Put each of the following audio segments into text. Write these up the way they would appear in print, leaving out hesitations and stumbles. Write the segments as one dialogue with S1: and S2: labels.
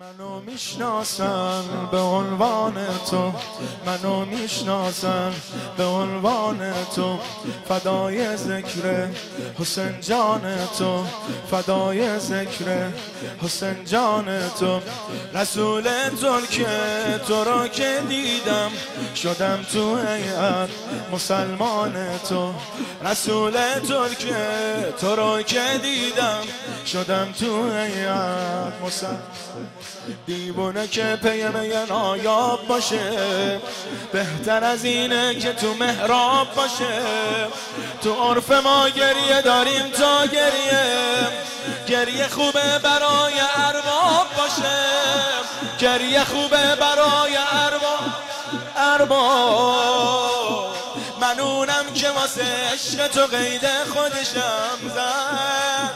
S1: منو میشناسن به عنوان تو، منو میشناسن به عنوان تو، فدای ذکر حسین جان تو، فدای ذکر حسین جان تو. رسول ترک تو را که دیدم شدم تو هیئت مسلمان تو. رسول ترک تو را که دیدم شدم تو هیئت مسلمان. دیوونه که پی می نایاب باشه، بهتر از اینه که تو محراب باشه. تو عرف ما گریه داریم تا گریه خوبه برای ارباب باشه، گریه خوبه برای ارباب. من اونم که واسه عشق تو قید خودشم زد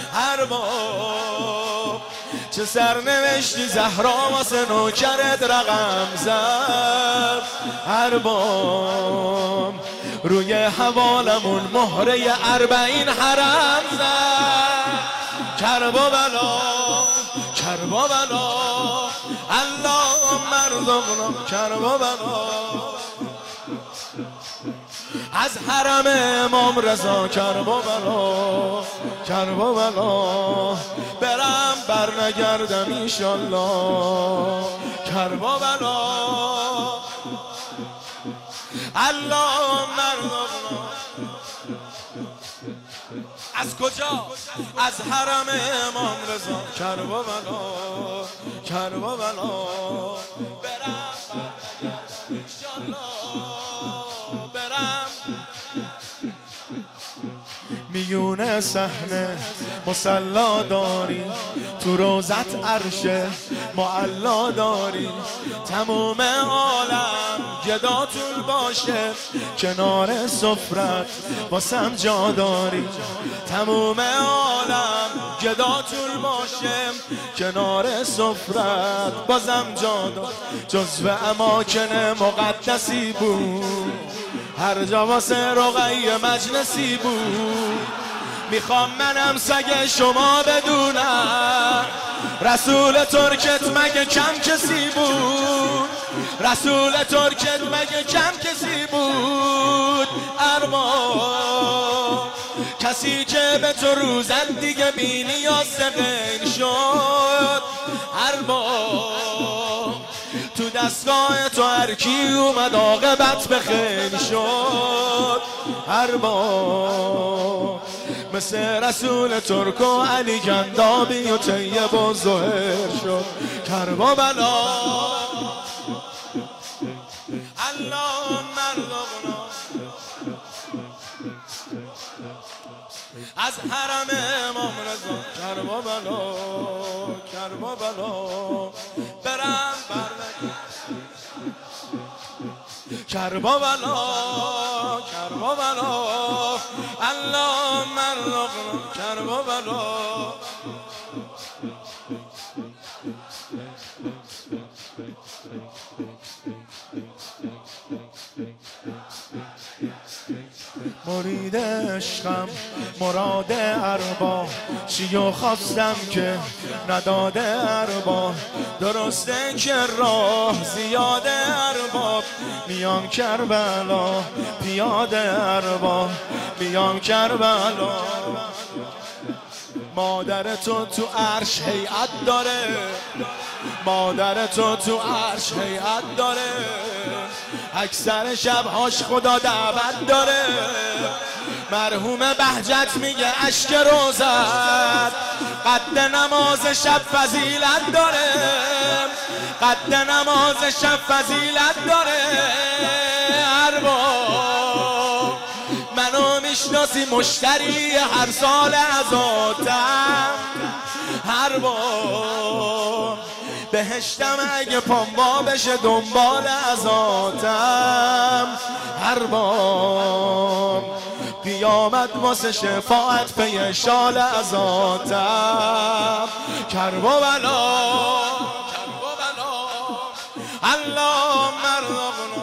S1: ارباب. چه سرنوشتی زهرا واسه نوکرت رقم زد ارباب. روی حوالمون مهره 40 حرم زد. کربلا کربلا اللهم ارزقنا کربلا. از حرم امام رضا کربلا برم بر نگردم ایشالله کربلا. اللهم ارزقنا. از کجا؟ از حرم امام رضا کربلا برم میونه صحنه مصلا داری، تو روزت عرش معلا داری. تموم عالم گداتون باشه، کنار سفرت واسم جا داری. تموم عالم گداتون باشه، کنار سفرت بازم جا داری. جزو اماکن مقدسی بود، هر جا واسه رقیه مجلسی بود. میخوام منم سگ شما بدونم، رسول ترکت مگه کم کسی بود؟ رسول ترکت مگه کم کسی بود؟ ارباب کسی که به تو روزن دیگه بی نیاز غیر شد. ارباب تو دستگاه تو هر کی اومد عاقبت به خیر شد. ارباب مثل رسول ترک و علی گندابی و طیب و زهر شد کربلا. اللهم ارزقنا. از حرم امام رضا کربلا برم بر کربلا اللهم ارزقنا کربلا. مرید عشقم مراد ارباب، چیو خواستم که نداده ارباب. درسته که راه زیاده ارباب، میام کربلا پیاده ارباب، میام کربلا. مادر تو عرش هیئت داره، مادر تو عرش هیئت داره. اکثر شبهاش خدا دعوت داره. مرحوم بهجت میگه اشک روزت قد نماز شب فضیلت داره، قد نماز شب فضیلت داره. ارباب منو میشناسی مشتری هر سال ازاتم. ارباب بهشتم اگه پاموا بشه دنبال ازاتم. ارباب قیامت واسه شفاعت پی شال ازاتم کربلا. اللهم ارزقنا.